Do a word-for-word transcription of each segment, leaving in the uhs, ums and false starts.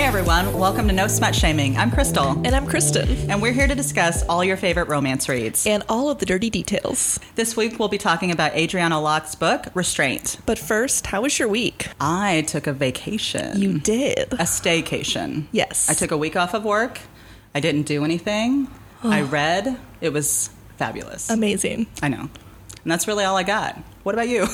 everyone, welcome to No Smut Shaming. I'm Crystal. And I'm Kristen. And we're here to discuss all your favorite romance reads. And all of the dirty details. This week we'll be talking about Adriana Locke's book, Restraint. But first, how was your week? I took a vacation. You did? A staycation. Yes. I took a week off of work. I didn't do anything. Oh. I read. It was fabulous. Amazing. I know. And that's really all I got. What about you?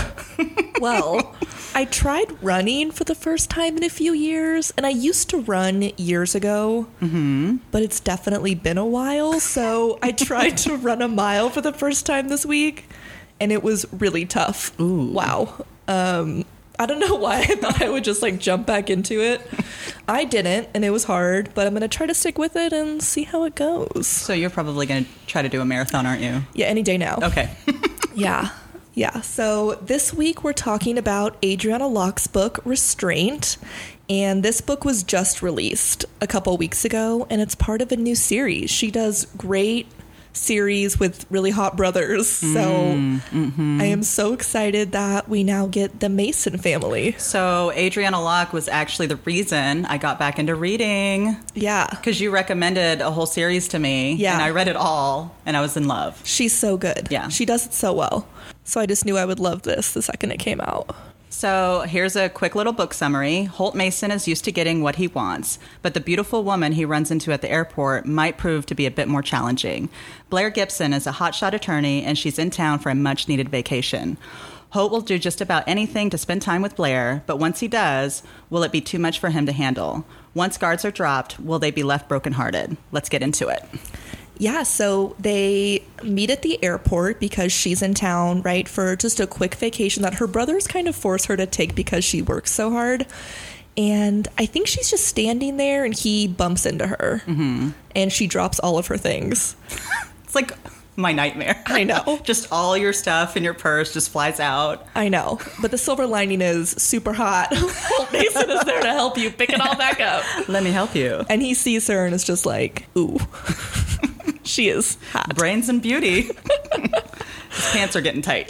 Well, I tried running for the first time in a few years, and I used to run years ago, mm-hmm. but it's definitely been a while, so I tried to run a mile for the first time this week, and it was really tough. Ooh. Wow. Um, I don't know why I thought I would just, like, jump back into it. I didn't, and it was hard, but I'm going to try to stick with it and see how it goes. So you're probably going to try to do a marathon, aren't you? Yeah, any day now. Okay. Yeah. Yeah, so this week we're talking about Adriana Locke's book, Restraint, and this book was just released a couple weeks ago, and it's part of a new series. She does great series with really hot brothers, so mm, mm-hmm. I am so excited that we now get the Mason family. So Adriana Locke was actually the reason I got back into reading. Yeah. Because you recommended a whole series to me, yeah. and I read it all, and I was in love. She's so good. Yeah. She does it so well. So I just knew I would love this the second it came out. So here's a quick little book summary. Holt Mason is used to getting what he wants, but the beautiful woman he runs into at the airport might prove to be a bit more challenging. Blair Gibson is a hotshot attorney, and she's in town for a much-needed vacation. Holt will do just about anything to spend time with Blair, but once he does, will it be too much for him to handle? Once guards are dropped, will they be left brokenhearted? Let's get into it. Yeah, so they meet at the airport because she's in town, right, for just a quick vacation that her brothers kind of force her to take because she works so hard. And I think she's just standing there and he bumps into her. Mm-hmm. And she drops all of her things. It's like my nightmare. I know. Just all your stuff in your purse just flies out. I know. But the silver lining is super hot. Holt Mason is there to help you pick it all back up. Let me help you. And he sees her and is just like, ooh. She is hot. Brains and beauty. His pants are getting tight.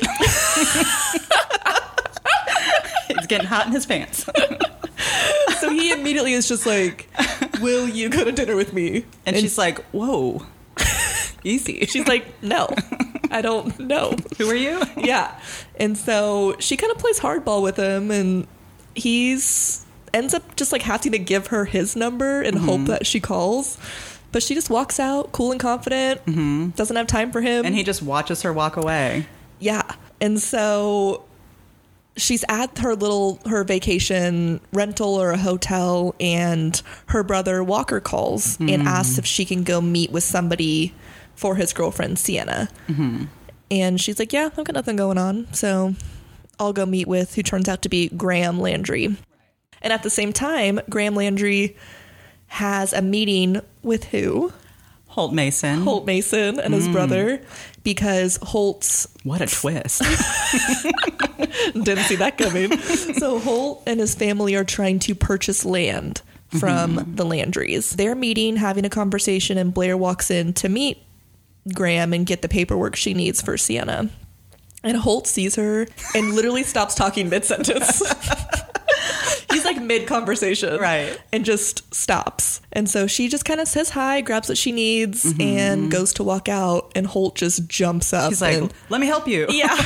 He's getting hot in his pants. So he immediately is just like, will you go to dinner with me? And, and she's like, whoa, easy. She's like, no, I don't know. Who are you? Yeah. And so she kind of plays hardball with him, and he's ends up just like having to give her his number and mm-hmm. hope that she calls. But she just walks out cool and confident, mm-hmm. doesn't have time for him. And he just watches her walk away. Yeah. And so she's at her little, her vacation rental or a hotel, and her brother Walker calls mm. and asks if she can go meet with somebody for his girlfriend, Sienna. Mm-hmm. And she's like, yeah, I've got nothing going on, so I'll go meet with who turns out to be Graham Landry. And at the same time, Graham Landry has a meeting with who? Holt Mason. Holt Mason and his mm. brother, because Holt's... What a twist. Didn't see that coming. So Holt and his family are trying to purchase land from mm-hmm. the Landrys. They're meeting, having a conversation, and Blair walks in to meet Graham and get the paperwork she needs for Sienna. And Holt sees her and literally stops talking mid-sentence. He's like mid-conversation. Right. And just stops. And so she just kind of says hi, grabs what she needs, mm-hmm. and goes to walk out. And Holt just jumps up. He's like, and, let me help you. Yeah.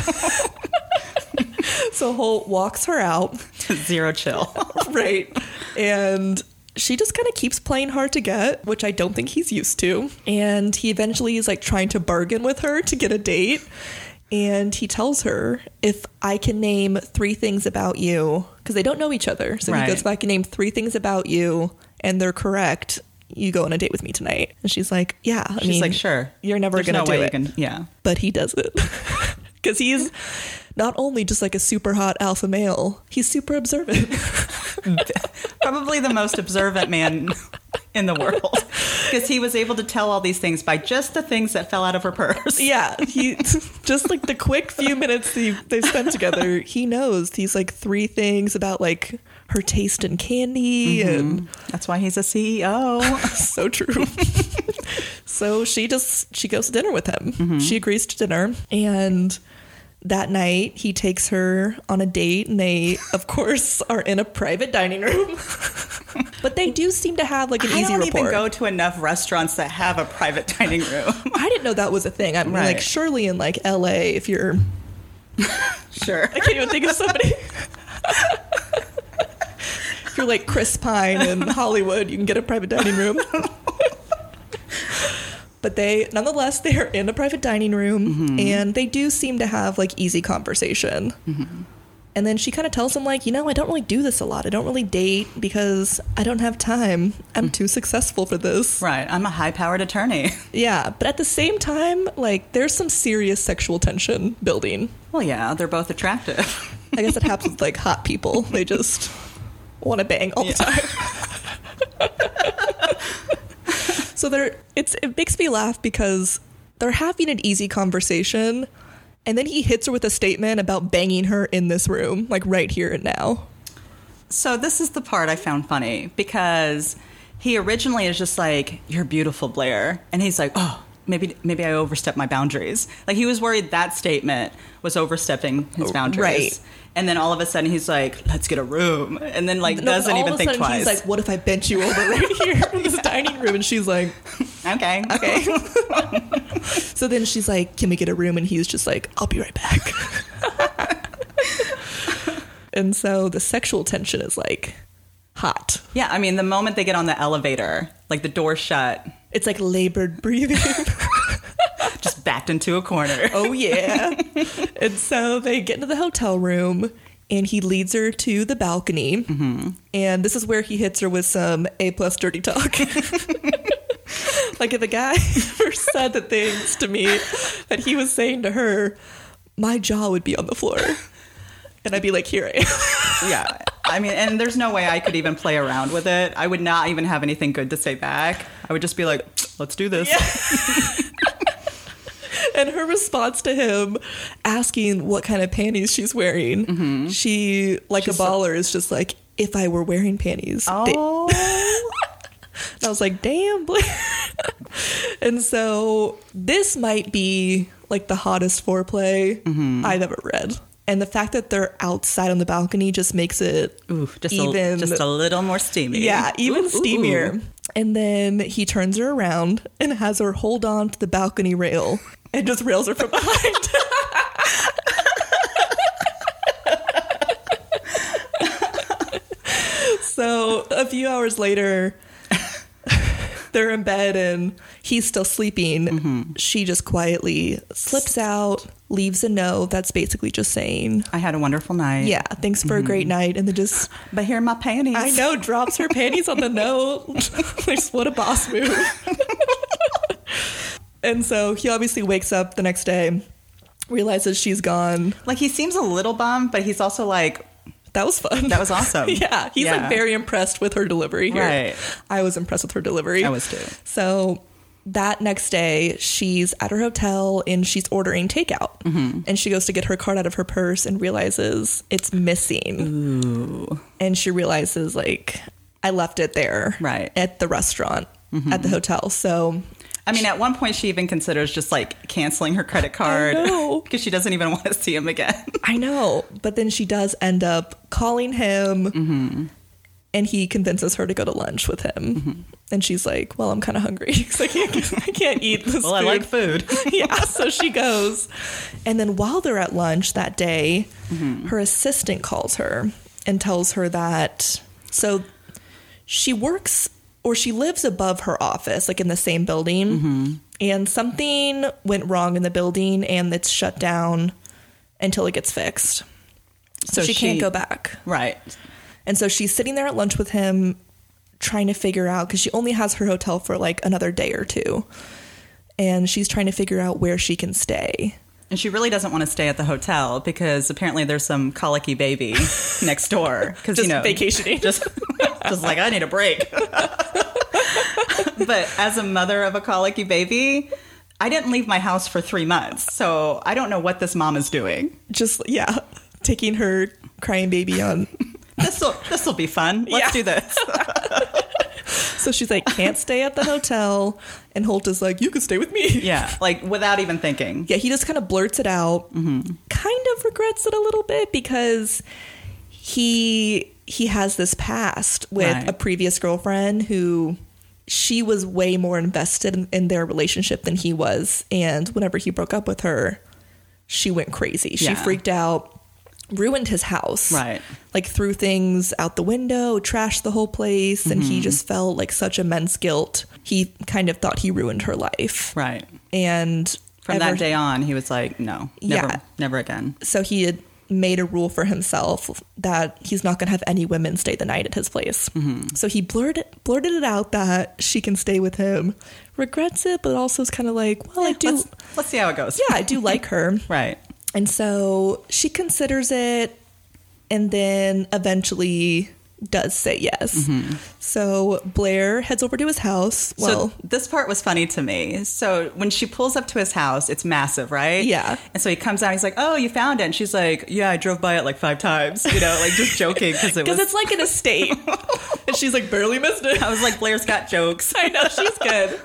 So Holt walks her out. Zero chill. Right. And she just kind of keeps playing hard to get, which I don't think he's used to. And he eventually is like trying to bargain with her to get a date. And he tells her, if I can name three things about you, because they don't know each other. So right. he goes, if I can name three things about you and they're correct, you go on a date with me tonight. And she's like, yeah. I she's mean, like, sure. You're never going to no do way it. You can, yeah. But he does it. Because he's not only just like a super hot alpha male, he's super observant. Probably the most observant man in the world, because he was able to tell all these things by just the things that fell out of her purse. Yeah, he just like the quick few minutes they they spent together, he knows these like three things about like her taste in candy, mm-hmm. and that's why he's a C E O. So true. So she just she goes to dinner with him. Mm-hmm. She agrees to dinner, and that night, he takes her on a date, and they, of course, are in a private dining room. But they do seem to have like an I easy don't rapport. even go to enough restaurants that have a private dining room. I didn't know that was a thing. I mean, Right. like, surely in like L A, if you're, Sure. I can't even think of somebody. If you're like Chris Pine in Hollywood, you can get a private dining room. But they, nonetheless, they are in a private dining room, mm-hmm. and they do seem to have like easy conversation. Mm-hmm. And then she kind of tells him, like, you know, I don't really do this a lot. I don't really date because I don't have time. I'm too successful for this. Right. I'm a high-powered attorney. Yeah. But at the same time, like, there's some serious sexual tension building. Well, yeah, they're both attractive. I guess it happens with, like, hot people. They just want to bang all the Yeah. time. So they're, it's, it makes me laugh because they're having an easy conversation, and then he hits her with a statement about banging her in this room, like right here and now. So this is the part I found funny, because he originally is just like, you're beautiful, Blair. And he's like, oh, maybe maybe I overstepped my boundaries. Like, he was worried that statement was overstepping his boundaries. Right. And then all of a sudden he's like, let's get a room. And then like no, doesn't even think twice. He's like, what if I bent you over right here in this dining room? And she's like, okay. Okay. So then she's like, can we get a room? And he's just like, I'll be right back. And so the sexual tension is like hot. Yeah, I mean, the moment they get on the elevator, like the door shut. It's like labored breathing. Just backed into a corner. Oh, yeah. And so they get into the hotel room, and he leads her to the balcony. Mm-hmm. And this is where he hits her with some A-plus dirty talk. Like, if a guy ever said the things to me that he was saying to her, my jaw would be on the floor. And I'd be like, here I am. Yeah. I mean, and there's no way I could even play around with it. I would not even have anything good to say back. I would just be like, let's do this. Yeah. And her response to him asking what kind of panties she's wearing, mm-hmm. she, like she's a baller, so- is just like, if I were wearing panties. Oh. They- and I was like, damn, Blair. And so this might be like the hottest foreplay mm-hmm. I've ever read. And the fact that they're outside on the balcony just makes it ooh, just even... A, just a little more steamy. Yeah, even ooh, steamier. Ooh. And then he turns her around and has her hold on to the balcony rail and just rails her from behind. So a few hours later, they're in bed and he's still sleeping. Mm-hmm. She just quietly slips out, leaves a note that's basically just saying, I had a wonderful night. Yeah, thanks for mm-hmm. a great night. And then just... But here are my panties. I know, drops her panties on the note. Like, what a boss move. And so he obviously wakes up the next day, realizes she's gone. Like, he seems a little bummed, but he's also like... That was fun. That was awesome. Yeah, he's yeah. like very impressed with her delivery here. Right. I was impressed with her delivery. I was too. So that next day, she's at her hotel and she's ordering takeout. Mm-hmm. And she goes to get her card out of her purse and realizes it's missing. Ooh. And she realizes, like, I left it there. Right. At the restaurant, mm-hmm. at the hotel. So... I mean, at one point, she even considers just, like, canceling her credit card. I know. Because she doesn't even want to see him again. I know. But then she does end up calling him, mm-hmm. and he convinces her to go to lunch with him. Mm-hmm. And she's like, well, I'm kind of hungry because I can't, I can't eat this well, food. I like food. Yeah, so she goes. And then while they're at lunch that day, mm-hmm. her assistant calls her and tells her that... So she works... Or she lives above her office, like in the same building, mm-hmm. and something went wrong in the building, and it's shut down until it gets fixed. So she, she can't go back. Right. And so she's sitting there at lunch with him, trying to figure out, because she only has her hotel for like another day or two, and she's trying to figure out where she can stay. And she really doesn't want to stay at the hotel because apparently there's some colicky baby next door. Because you know, vacationing. Just, just like, I need a break. But as a mother of a colicky baby, I didn't leave my house for three months. So I don't know what this mom is doing. Just, yeah, taking her crying baby on. This'll, this'll be fun. Let's yeah. do this. So she's like, can't stay at the hotel. And Holt is like, you could stay with me. Yeah, like without even thinking. Yeah, he just kind of blurts it out. Mm-hmm. Kind of regrets it a little bit because he he has this past with Right. a previous girlfriend who she was way more invested in, in their relationship than he was. And whenever he broke up with her, she went crazy. She Yeah. freaked out, ruined his house. Right. Like threw things out the window, trashed the whole place. And Mm-hmm. he just felt like such immense guilt. He kind of thought he ruined her life. Right. And From ever- that day on, he was like, no, never, Yeah. never again. So he had made a rule for himself that he's not going to have any women stay the night at his place. Mm-hmm. So he blurted blurted it out that she can stay with him. Regrets it, but also is kind of like, well, I do. Let's, let's see how it goes. Yeah, I do like her. Right. And so she considers it and then eventually does say yes. Mm-hmm. So Blair heads over to his house. Well, so this part was funny to me. So when she pulls up to his house, it's massive, right? Yeah. And so he comes out, he's like, oh, you found it. And she's like, yeah, I drove by it like five times, you know, like just joking because it was. because it's like an estate. And she's like, barely missed it. I was like, Blair's got jokes. I know, she's good.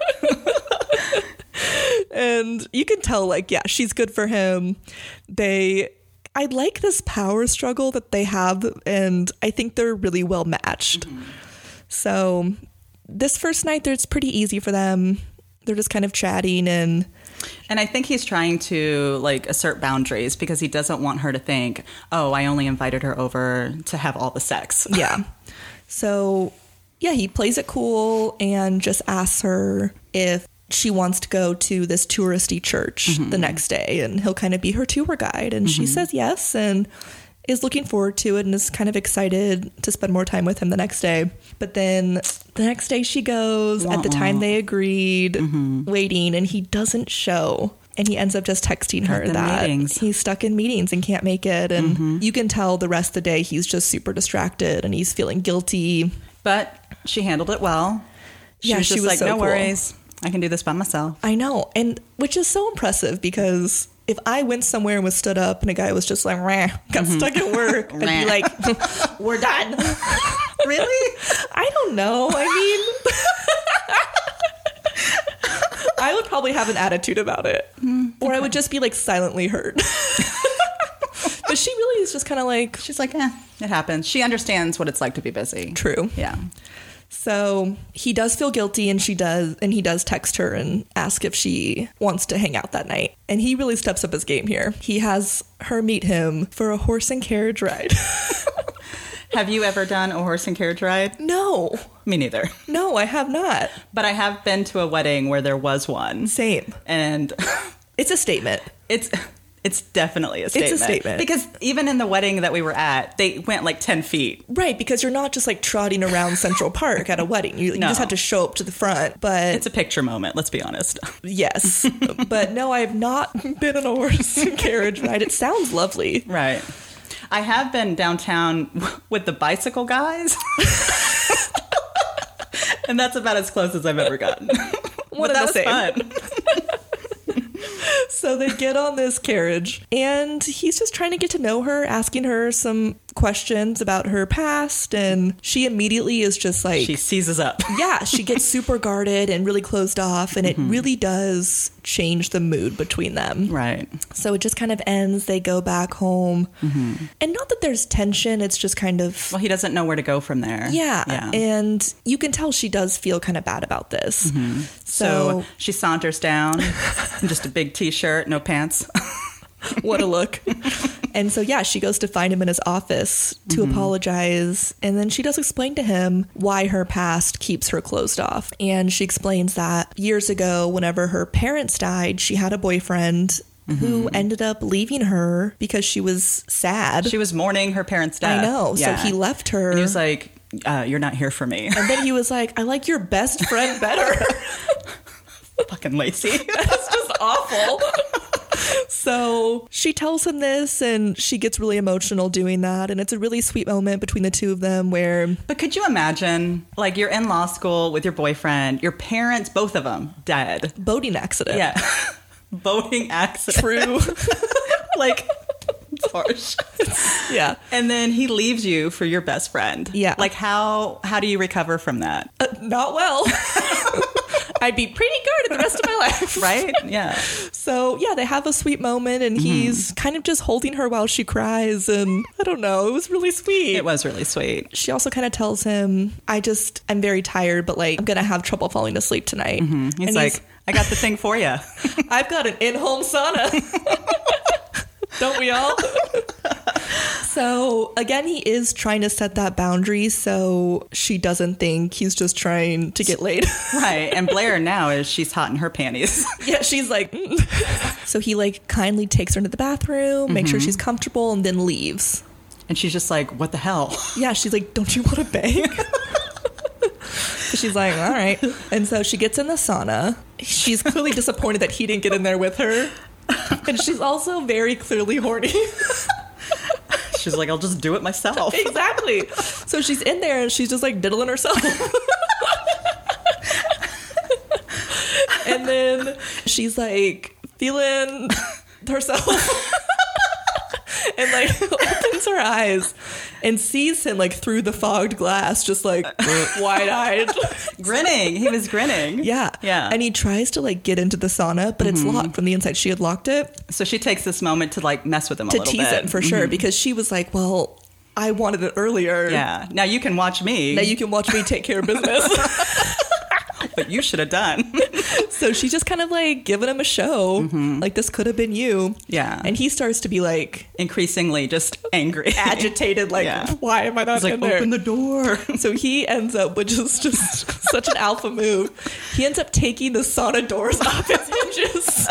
And you can tell, like, yeah, she's good for him. They, I like this power struggle that they have, and I think they're really well matched. Mm-hmm. So this first night, it's pretty easy for them. They're just kind of chatting and... And I think he's trying to, like, assert boundaries because he doesn't want her to think, oh, I only invited her over to have all the sex. Yeah. So, yeah, he plays it cool and just asks her if she wants to go to this touristy church mm-hmm. the next day, and he'll kind of be her tour guide. And mm-hmm. she says yes and is looking forward to it and is kind of excited to spend more time with him the next day. But then the next day she goes Wah-wah. At the time they agreed, mm-hmm. waiting, and he doesn't show. And he ends up just texting her that meetings. He's stuck in meetings and can't make it. And mm-hmm. you can tell the rest of the day he's just super distracted and he's feeling guilty. But she handled it well. She yeah, was she just was like, so no cool. worries. I can do this by myself. I know. And which is so impressive because if I went somewhere and was stood up and a guy was just like, Rah, got mm-hmm. stuck at work, I'd be like, we're done. Really? I don't know. I mean, I would probably have an attitude about it. Mm, or I would just be like silently hurt. But she really is just kind of like... She's like, eh, it happens. She understands what it's like to be busy. True. Yeah. So he does feel guilty and she does, and he does text her and ask if she wants to hang out that night. And he really steps up his game here. He has her meet him for a horse and carriage ride. Have you ever done a horse and carriage ride? No. Me neither. No, I have not. But I have been to a wedding where there was one. Same. And it's a statement. It's it's definitely a statement. It's a statement. Because even in the wedding that we were at, they went like ten feet. Right, because you're not just like trotting around Central Park at a wedding. You, you no. just have to show up to the front. But it's a picture moment, let's be honest. Yes. But no, I have not been on a horse and carriage ride. It sounds lovely. Right. I have been downtown with the bicycle guys. And that's about as close as I've ever gotten. What that was same. fun. So they get on this carriage and he's just trying to get to know her, asking her some questions about her past, and she immediately is just like... She seizes up. Yeah, she gets super guarded and really closed off, and mm-hmm. it really does change the mood between them. Right. So it just kind of ends. They go back home. Mm-hmm. And not that there's tension, it's just kind of... Well, he doesn't know where to go from there. Yeah, yeah. And you can tell she does feel kind of bad about this. Mm-hmm. So, so she saunters down in just a big t-shirt, no pants. What a look. And so, yeah, she goes to find him in his office to mm-hmm. apologize. And then she does explain to him why her past keeps her closed off. And she explains that years ago, whenever her parents died, she had a boyfriend mm-hmm. who ended up leaving her because she was sad. She was mourning her parents' death. I know. Yeah. So he left her. And he was like, uh, you're not here for me. And then he was like, I like your best friend better. Fucking Lacey. That's just awful. So she tells him this and she gets really emotional doing that. And it's a really sweet moment between the two of them where... But could you imagine, like, you're in law school with your boyfriend, your parents, both of them, dead. Boating accident. Yeah. Boating accident. True. Like, It's harsh. Yeah. And then he leaves you for your best friend. Yeah. Like, how how do you recover from that? Uh, not well. I'd be pretty good at the rest of my life. Right? Yeah. So, yeah, they have a sweet moment, and mm-hmm. he's kind of just holding her while she cries. And I don't know, it was really sweet. It was really sweet. She also kind of tells him, I just, I'm very tired, but like, I'm going to have trouble falling asleep tonight. Mm-hmm. He's and like, he's, I got the thing for you. I've got an in-home sauna. Don't we all? So, again, he is trying to set that boundary so she doesn't think he's just trying to get laid. Right. And Blair now is she's hot in her panties. Yeah, she's like... Mm. So he, like, kindly takes her into the bathroom, makes mm-hmm. sure she's comfortable, and then leaves. And she's just like, what the hell? Yeah, she's like, don't you want to bang? She's like, all right. And so she gets in the sauna. She's clearly disappointed that he didn't get in there with her. And she's also very clearly horny. She's like, I'll just do it myself. Exactly. So she's in there and she's just like diddling herself. And then she's like feeling herself. And like opens her eyes and sees him like through the fogged glass, just like wide-eyed. Grinning. He was grinning. Yeah. Yeah. And he tries to like get into the sauna, but mm-hmm. it's locked from the inside. She had locked it. So she takes this moment to like mess with him a to little tease bit. him for mm-hmm. sure, because she was like, well, I wanted it earlier. Yeah. Now you can watch me. Now you can watch me take care of business. But you should have done. So she's just kind of like giving him a show. Mm-hmm. Like, this could have been you. Yeah. And he starts to be like... increasingly just angry. Agitated. Like, yeah. Why am I not He's in like, there? Open the door. So he ends up, which is just such an alpha move. He ends up taking the sauna doors off its hinges.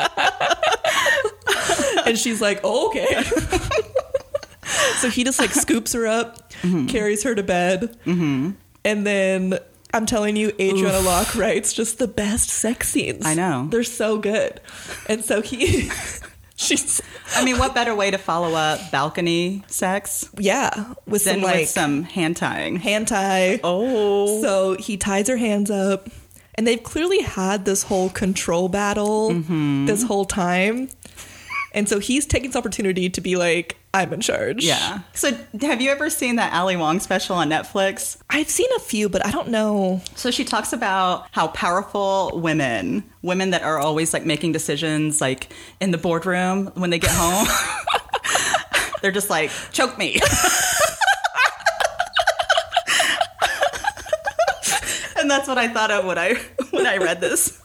And she's like, oh, okay. So he just like scoops her up, mm-hmm. carries her to bed. Mm-hmm. And then... I'm telling you, Adriana Oof. Locke writes just the best sex scenes. I know. They're so good. And so he... she's... I mean, what better way to follow up balcony sex? Yeah. With than some, like... with some hand tying. Hand tie. Oh. So he ties her hands up. And they've clearly had this whole control battle mm-hmm. this whole time. And so he's taking this opportunity to be like, I'm in charge. Yeah. So have you ever seen that Ali Wong special on Netflix? I've seen a few, but I don't know. So she talks about how powerful women, women that are always like making decisions like in the boardroom when they get home, they're just like, choke me. And that's what I thought of when I when I read this.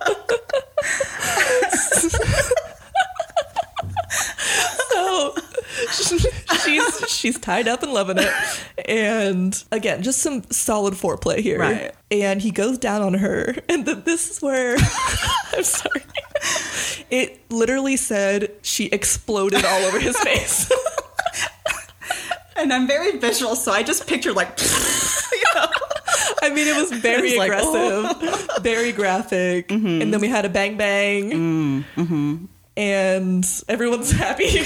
So she's she's tied up and loving it. And again, just some solid foreplay here. Right. And he goes down on her. And the, this is where I'm sorry. It literally said she exploded all over his face. And I'm very visual, so I just pictured like, you know. I mean, it was very was aggressive, like, oh. very graphic. Mm-hmm. And then we had a bang bang. Mm, mm-hmm. And everyone's happy.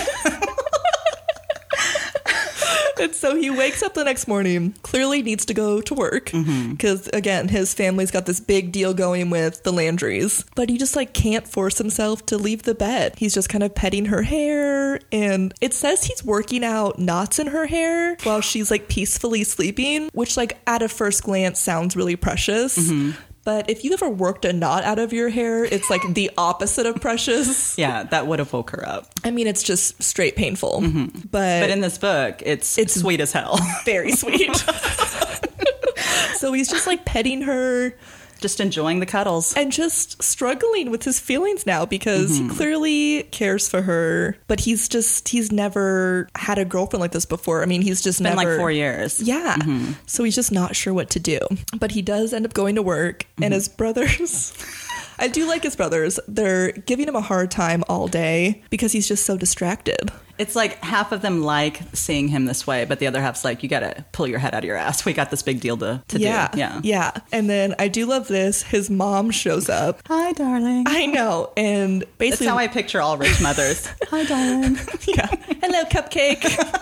And so he wakes up the next morning, clearly needs to go to work because, mm-hmm. again, his family's got this big deal going with the Landrys. But he just, like, can't force himself to leave the bed. He's just kind of petting her hair. And it says he's working out knots in her hair while she's, like, peacefully sleeping, which, like, at a first glance sounds really precious. Mm-hmm. But if you ever worked a knot out of your hair, it's like the opposite of precious. Yeah, that would have woke her up. I mean, it's just straight painful. Mm-hmm. But but in this book, it's, it's sweet as hell. Very sweet. So he's just like petting her. Just enjoying the cuddles. And just struggling with his feelings now because mm-hmm. he clearly cares for her. But he's just, he's never had a girlfriend like this before. I mean, he's just Been never. like four years. Yeah. Mm-hmm. So he's just not sure what to do. But he does end up going to work. Mm-hmm. And his brothers... I do like his brothers. They're giving him a hard time all day because he's just so distracted. It's like half of them like seeing him this way, but the other half's like, you got to pull your head out of your ass. We got this big deal to, to yeah, do. Yeah. Yeah. And then I do love this. His mom shows up. Hi, darling. I know. And basically... That's how I picture all rich mothers. Hi, darling. Yeah. Hello, cupcake.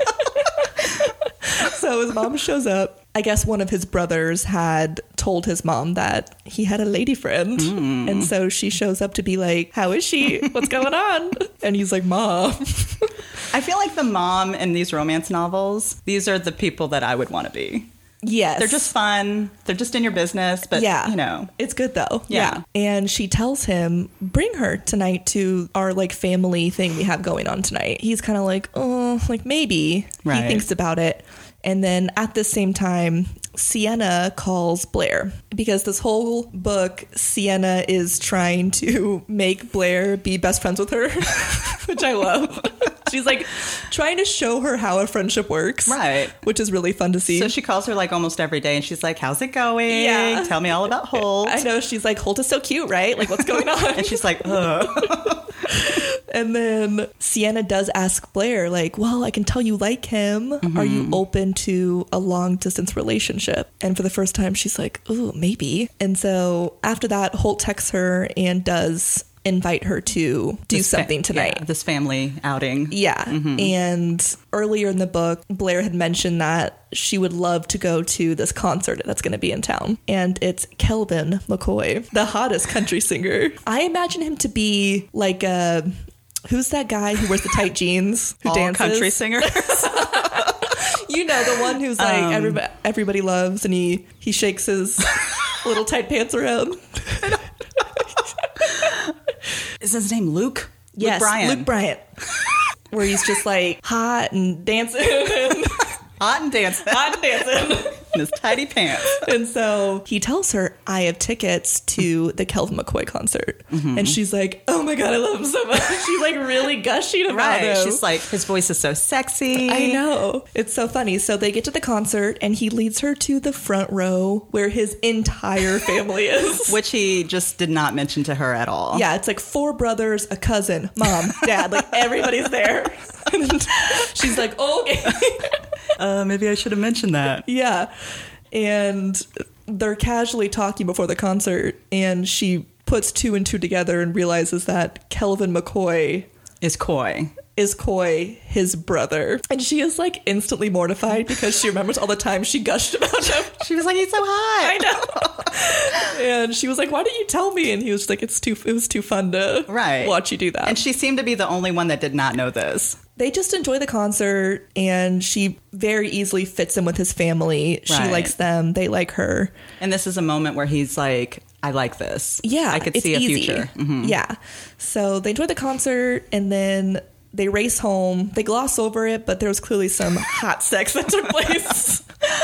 So his mom shows up. I guess one of his brothers had told his mom that he had a lady friend. Mm. And so she shows up to be like, how is she? What's going on? And he's like, Mom. I feel like the mom in these romance novels, these are the people that I would want to be. Yes. They're just fun. They're just in your business, but, yeah. you know. It's good, though. Yeah. yeah. And she tells him, bring her tonight to our, like, family thing we have going on tonight. He's kind of like, oh, like, maybe. Right. He thinks about it. And then at the same time, Sienna calls Blair. Because this whole book, Sienna is trying to make Blair be best friends with her, which I love. She's like trying to show her how a friendship works. Right. Which is really fun to see. So she calls her like almost every day and she's like, how's it going? Yeah. Tell me all about Holt. I know. She's like, Holt is so cute, right? Like, what's going on? And she's like, ugh. And then Sienna does ask Blair, like, well, I can tell you like him. Mm-hmm. Are you open to a long distance relationship? And for the first time, she's like, ooh, maybe. And so after that, Holt texts her and does invite her to do this something fa- tonight. Yeah, this family outing. Yeah. Mm-hmm. And earlier in the book, Blair had mentioned that she would love to go to this concert that's going to be in town. And it's Kelvin McCoy, the hottest country singer. I imagine him to be like a... Who's that guy who wears the tight jeans? Who All dances? country singers. You know, the one who's like Um, everybody, everybody loves, and he, he shakes his little tight pants around. Is his name Luke? Yes, Luke Bryan. Luke Bryant. Where he's just like hot and dancing. And Hot and dancing. hot and dancing. In his tidy pants. And so he tells her, I have tickets to the Kelvin McCoy concert. Mm-hmm. And she's like, oh my God, I love him so much. She's like really gushing about Right. him. She's like, his voice is so sexy. I know. It's so funny. So they get to the concert and he leads her to the front row where his entire family is. Which he just did not mention to her at all. Yeah, it's like four brothers, a cousin, mom, dad, like everybody's there. And she's like, okay. Uh, maybe I should have mentioned that. Yeah. And they're casually talking before the concert, and she puts two and two together and realizes that Kelvin McCoy Is coy. is Coy, his brother. And she is like instantly mortified because she remembers all the time she gushed about him. She was like, he's so hot. I know. And she was like, why didn't you tell me? And he was like, it's too, it was too fun to Right. watch you do that. And she seemed to be the only one that did not know this. They just enjoy the concert, and she very easily fits in with his family. She Right. likes them. They like her. And this is a moment where he's like, I like this. Yeah. I could it's see a easy. future. Mhm. Yeah. So they enjoy the concert, and then they race home. They gloss over it, but there was clearly some hot sex that took place.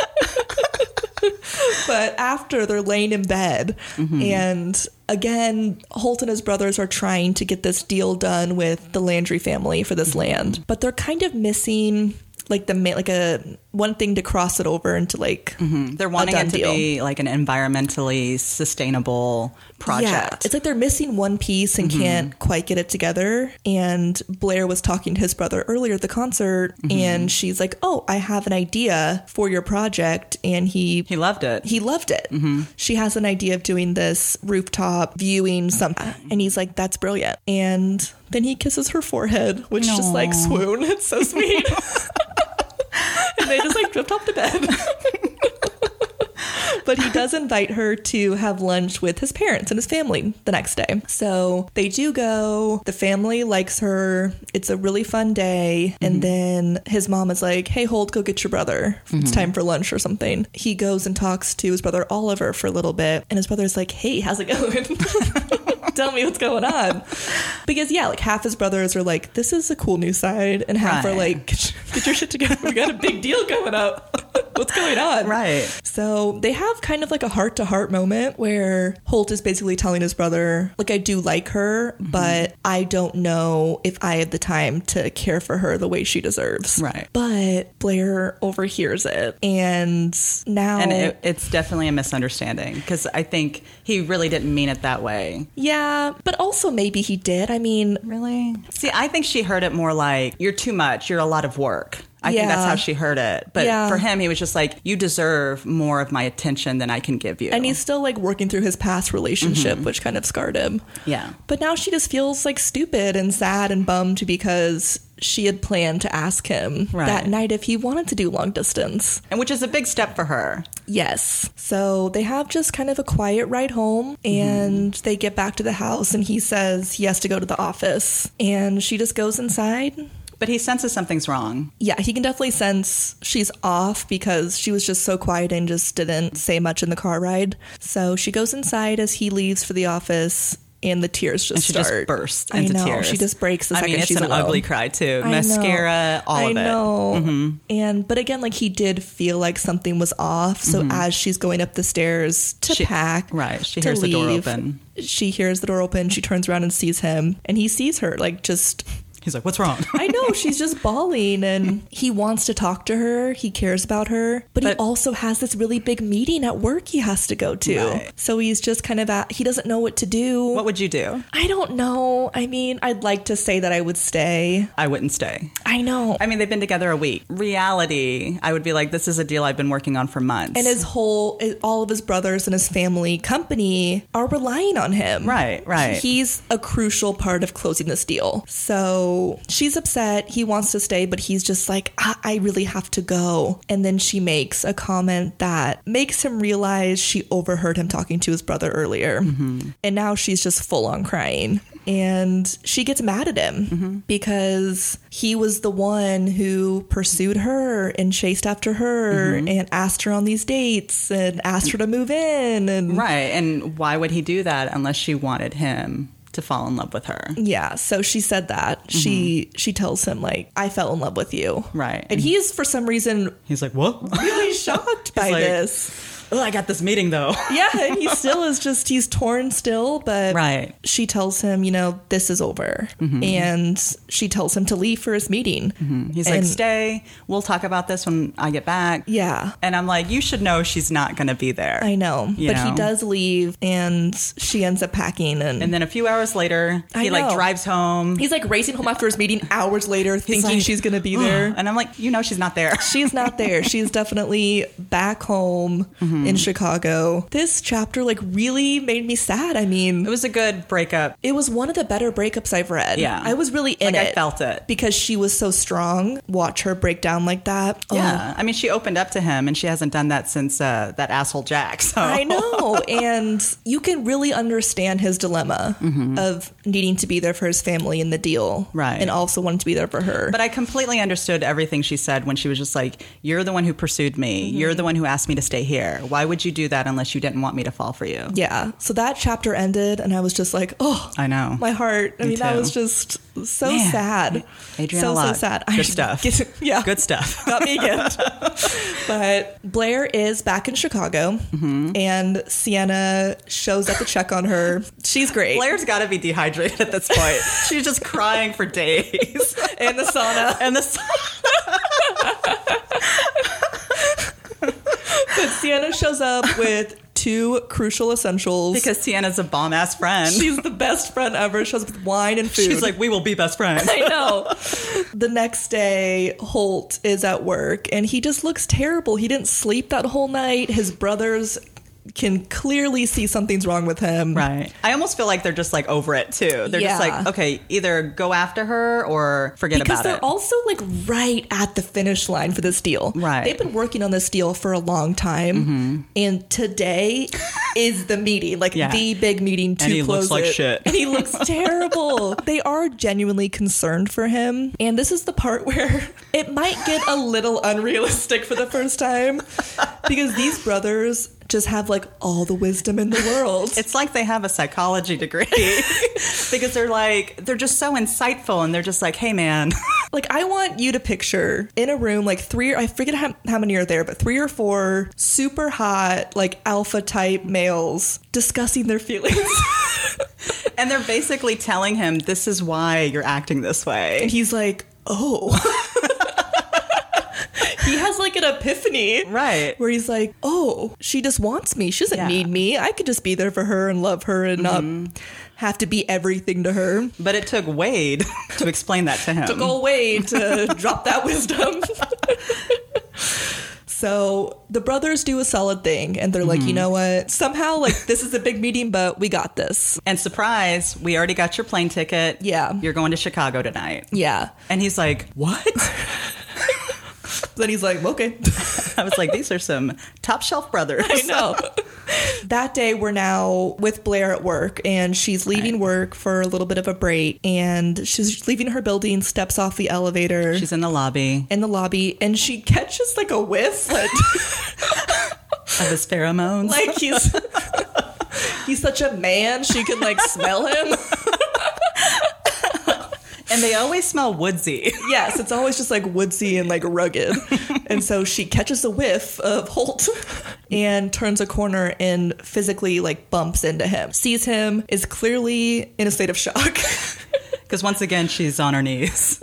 But after, they're laying in bed, mm-hmm. and again, Holt and his brothers are trying to get this deal done with the Landry family for this mm-hmm. land, but they're kind of missing like the like a one thing to cross it over into like mm-hmm. They're wanting a it to deal. be like an environmentally sustainable project. Yeah, it's like they're missing one piece and mm-hmm. can't quite get it together. And Blair was talking to his brother earlier at the concert, mm-hmm. and she's like, "Oh, I have an idea for your project," and he he loved it. He loved it. Mm-hmm. She has an idea of doing this rooftop viewing something, and he's like, "That's brilliant." And then he kisses her forehead, which Aww. just like swoon. It's so sweet. And they just like drift off to bed. But he does invite her to have lunch with his parents and his family the next day. So they do go. The family likes her. It's a really fun day. Mm-hmm. And then his mom is like, hey, Holt, go get your brother. Mm-hmm. It's time for lunch or something. He goes and talks to his brother Oliver for a little bit. And his brother's like, hey, how's it going? Tell me what's going on. Because, yeah, like half his brothers are like, this is a cool new side. And half right. are like, get your shit together. We got a big deal coming up. What's going on? Right. So they have kind of like a heart-to-heart moment where Holt is basically telling his brother, like, I do like her, mm-hmm. but I don't know if I have the time to care for her the way she deserves. Right. But Blair overhears it. And now... And it, it's definitely a misunderstanding because I think he really didn't mean it that way. Yeah, but also maybe he did. I mean... Really? See, I think she heard it more like, you're too much. You're a lot of work. I yeah. think that's how she heard it. But yeah. for him, he was just like, you deserve more of my attention than I can give you. And he's still like working through his past relationship, mm-hmm. which kind of scarred him. Yeah. But now she just feels like stupid and sad and bummed because she had planned to ask him right. that night if he wanted to do long distance. And which is a big step for her. Yes. So they have just kind of a quiet ride home, and mm-hmm. they get back to the house and he says he has to go to the office. And she just goes inside, But he senses something's wrong. Yeah, he can definitely sense she's off because she was just so quiet and just didn't say much in the car ride. So she goes inside as he leaves for the office. And the tears just and she start. just bursts I into know. tears. She just breaks the I second mean, it's she's an alone. ugly cry too. I Mascara, know. all of I it. know. Mm-hmm. And but again, like he did feel like something was off. So mm-hmm. as she's going up the stairs to she, pack, right, she to hears leave, the door open. She hears the door open. She turns around and sees him, and he sees her like just. He's like, what's wrong? I know, she's just bawling, and he wants to talk to her. He cares about her, but, but he also has this really big meeting at work he has to go to. Right. So he's just kind of at, he doesn't know what to do. What would you do? I don't know. I mean, I'd like to say that I would stay. I wouldn't stay. I know. I mean, they've been together a week. Reality, I would be like, this is a deal I've been working on for months. And his whole, all of his brothers and his family company are relying on him. Right, right. He's a crucial part of closing this deal. So she's upset. He wants to stay, but he's just like, I, I really have to go. And then she makes a comment that makes him realize she overheard him talking to his brother earlier. Mm-hmm. And now she's just full on crying. And she gets mad at him mm-hmm. because he was the one who pursued her and chased after her mm-hmm. and asked her on these dates and asked her to move in. And right. And why would he do that unless she wanted him to fall in love with her? Yeah, so she said that. Mm-hmm. She she tells him, like, I fell in love with you. Right. And he's, for some reason... He's like, what? Really shocked by like, this. Oh, I got this meeting, though. Yeah, and he still is just, he's torn still, but right. she tells him, you know, this is over. Mm-hmm. And she tells him to leave for his meeting. Mm-hmm. He's and, like, stay. We'll talk about this when I get back. Yeah. And I'm like, you should know she's not going to be there. I know. You but know? He does leave, and she ends up packing. And, and then a few hours later, I he, know. like, drives home. He's, like, racing home after his meeting hours later, thinking like, she's going to be there. And I'm like, you know she's not there. She's not there. She's definitely back home mm-hmm. in Chicago. This chapter like really made me sad. I mean, it was a good breakup. It was one of the better breakups I've read. Yeah. I was really in like it. I felt it. Because she was so strong. Watch her break down like that. Yeah. Oh. I mean, she opened up to him and she hasn't done that since uh, that asshole Jack. So. I know. And you can really understand his dilemma mm-hmm. of needing to be there for his family in the deal. Right. And also wanting to be there for her. But I completely understood everything she said when she was just like, you're the one who pursued me. Mm-hmm. You're the one who asked me to stay here. Why would you do that unless you didn't want me to fall for you? Yeah. So that chapter ended and I was just like, oh, I know. My heart. I me mean, too. That was just so Man. sad. Adriana so, Locke. so sad. Good I, stuff. Get, yeah. Good stuff. Got me again. But Blair is back in Chicago mm-hmm. and Sienna shows up to check on her. She's great. Blair's got to be dehydrated at this point. She's just crying for days. And the sauna. And the sauna. But Sienna shows up with two crucial essentials. Because Sienna's a bomb-ass friend. She's the best friend ever. Shows up with wine and food. She's like, we will be best friends. I know. The next day, Holt is at work, and he just looks terrible. He didn't sleep that whole night. His brothers can clearly see something's wrong with him. Right. I almost feel like they're just like over it too. They're yeah. just like, okay, either go after her or forget because about they're it. also like right at the finish line for this deal. Right. They've been working on this deal for a long time. Mm-hmm. And today is the meeting, like yeah. the big meeting to and he close looks like it. shit. And he looks terrible. They are genuinely concerned for him. And this is the part where it might get a little unrealistic for the first time because these brothers just have like all the wisdom in the world. It's like they have a psychology degree because they're like, they're just so insightful and they're just like, hey man. Like I want you to picture in a room like three, I forget how, how many are there, but three or four super hot, like alpha type males discussing their feelings. And they're basically telling him, this is why you're acting this way. And he's like, oh. He has like an epiphany. Right. Where he's like, oh, she just wants me. She doesn't yeah. need me. I could just be there for her and love her and mm-hmm. not have to be everything to her. But it took Wade to explain that to him. Took old Wade to drop that wisdom. So the brothers do a solid thing and they're mm-hmm. like, you know what? Somehow like this is a big meeting, but we got this. And surprise, we already got your plane ticket. Yeah. You're going to Chicago tonight. Yeah. And he's like, what? Then he's like, okay. I was like, these are some top shelf brothers. I know. That day, we're now with Blair at work, and she's leaving Right. work for a little bit of a break, and she's leaving her building, steps off the elevator. She's in the lobby. In the lobby, and she catches like a whiff, like, Of his pheromones. like he's he's such a man, she can like smell him. And they always smell woodsy. Yes, it's always just like woodsy and like rugged. And so she catches a whiff of Holt and turns a corner and physically like bumps into him. Sees him, is clearly in a state of shock. Because once again, she's on her knees.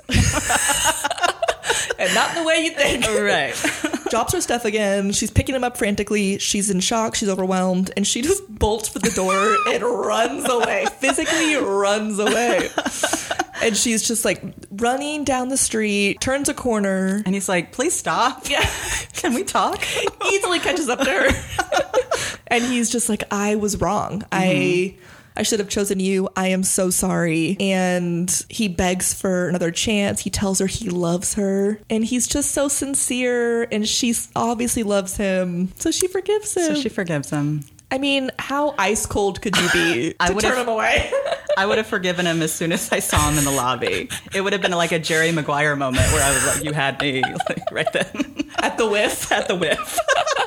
And not the way you think. Right. Drops her stuff again. She's picking him up frantically. She's in shock. She's overwhelmed. And she just bolts for the door and runs away. Physically runs away. And she's just like running down the street, turns a corner. And he's like, please stop. Yeah. Can we talk? Easily catches up to her. And he's just like, I was wrong. Mm-hmm. I I should have chosen you. I am so sorry. And he begs for another chance. He tells her he loves her. And he's just so sincere. And she obviously loves him. So she forgives him. So she forgives him. I mean, how ice cold could you be to I turn would've- him away? I would have forgiven him as soon as I saw him in the lobby. It would have been like a Jerry Maguire moment where I was like, you had me, like, right then. At the whiff? At the whiff.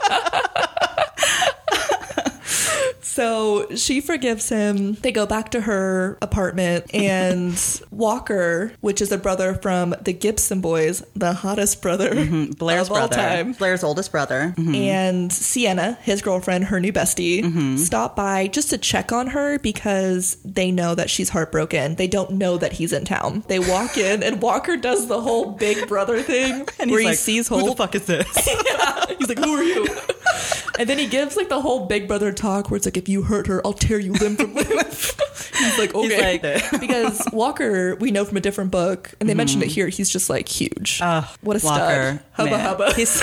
So she forgives him. They go back to her apartment, and Walker, which is a brother from the Gibson boys, the hottest brother Mm-hmm. Blair's of all brother. time, Blair's oldest brother. Mm-hmm. and Sienna, his girlfriend, her new bestie, Mm-hmm. stop by just to check on her because they know that she's heartbroken. They don't know that he's in town. They walk in, and Walker does the whole big brother thing And where he's he like, sees who the Holt. fuck is this? Yeah. He's like, who are you? And then he gives like the whole big brother talk where it's like, if you hurt her, I'll tear you limb from limb. He's like, okay. He's like, Because Walker, we know from a different book, and they mentioned it here, he's just like huge. Uh, what a Walker, stud. Hubba man. hubba. He's,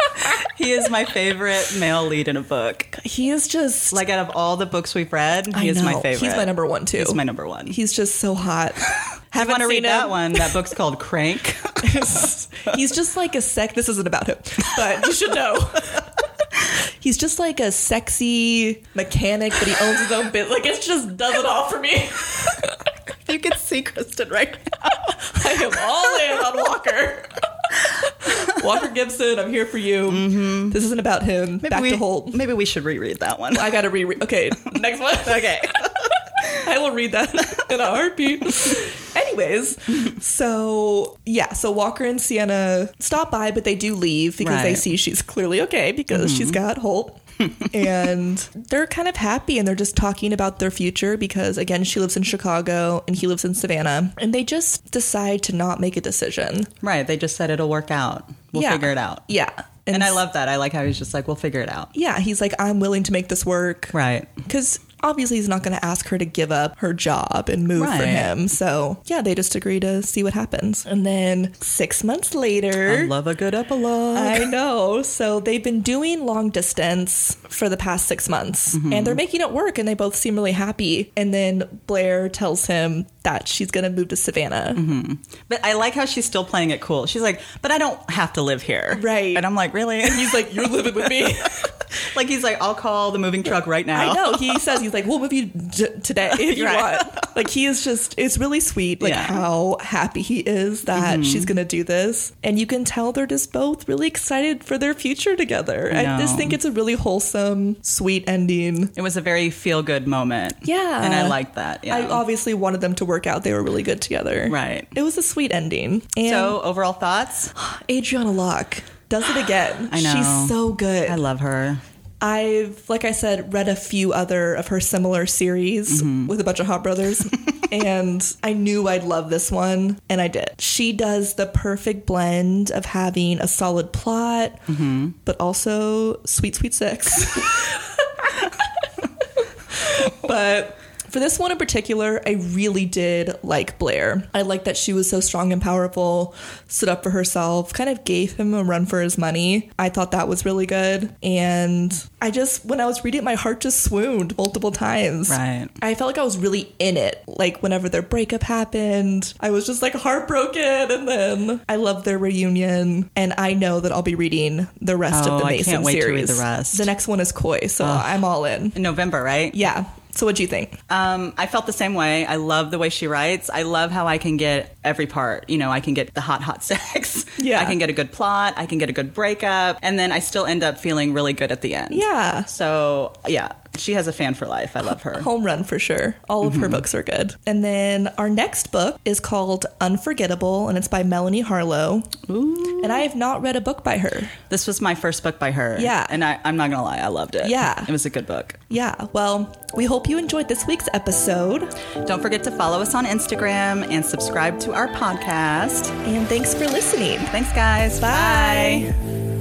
he is my favorite male lead in a book. He is just Like, out of all the books we've read, he I is my know. favorite. He's my number one too. He's my number one. He's just so hot. I Haven't want to seen read that him. one. That book's called Crank. He's just like a sec. This isn't about him, but you should know. He's just like a sexy mechanic, but he owns his own bit. Like, it just does it all for me. You can see Kristen right now. I am all in on Walker. Walker Gibson, I'm here for you. Mm-hmm. This isn't about him. Maybe Back we, to Holt. Maybe we should reread that one. I gotta reread. Okay, next one. Okay. I will read that in a heartbeat. Anyways, so yeah, so Walker and Sienna stop by, but they do leave because they Right. see she's clearly okay because Mm-hmm. she's got Holt. And they're kind of happy, and they're just talking about their future because, again, she lives in Chicago and he lives in Savannah. And they just decide to not make a decision. Right. They just said it'll work out. We'll Yeah. figure it out. Yeah. And I love that. I like how he's just like, we'll figure it out. Yeah, he's like, I'm willing to make this work. Right. Because obviously he's not going to ask her to give up her job and move for Right. him. So yeah, they just agree to see what happens. And then six months later, I love a good epilogue. I know. So they've been doing long distance for the past six months, Mm-hmm. and they're making it work, and they both seem really happy. And then Blair tells him that she's going to move to Savannah. Mm-hmm. But I like how she's still playing it cool. She's like, but I don't have to live here. Right. And I'm like, really? He's like, you're living with me. Like, he's like, I'll call the moving truck right now. I know. He says, he's like, we'll move you j- today if you Right. want. Like, he is just, it's really sweet, like, Yeah. how happy he is that Mm-hmm. she's going to do this. And you can tell they're just both really excited for their future together. I, I just know. think it's a really wholesome, sweet ending. It was a very feel-good moment. Yeah. And I liked that. Yeah. I obviously wanted them to work out. They were really good together. Right. It was a sweet ending. And So, overall thoughts? Adriana Locke does it again. I know. She's so good. I love her. I've, like I said, read a few other of her similar series Mm-hmm. with a bunch of hot brothers, and I knew I'd love this one, and I did. She does the perfect blend of having a solid plot, Mm-hmm. but also sweet, sweet sex. But For this one in particular, I really did like Blair. I liked that she was so strong and powerful, stood up for herself, kind of gave him a run for his money. I thought that was really good. And I just, when I was reading it, my heart just swooned multiple times. Right. I felt like I was really in it. Like whenever their breakup happened, I was just like heartbroken. And then I loved their reunion. And I know that I'll be reading the rest oh, of the I Mason can't wait series. to read the rest. The next one is Koi, so Ugh. I'm all in. In November, right? Yeah. So what'd you think? Um, I felt the same way. I love the way she writes. I love how I can get every part. You know, I can get the hot, hot sex. Yeah. I can get a good plot. I can get a good breakup. And then I still end up feeling really good at the end. Yeah. So, yeah. She has a fan for life. I love her. Home run for sure. All of mm-hmm. her books are good. And then our next book is called Unforgettable, and it's by Melanie Harlow. Ooh. And I have not read a book by her. This was my first book by her. Yeah. And I, I'm not going to lie, I loved it. Yeah. It was a good book. Yeah. Well, we hope you enjoyed this week's episode. Don't forget to follow us on Instagram and subscribe to our podcast. And thanks for listening. Thanks, guys. Bye. Bye.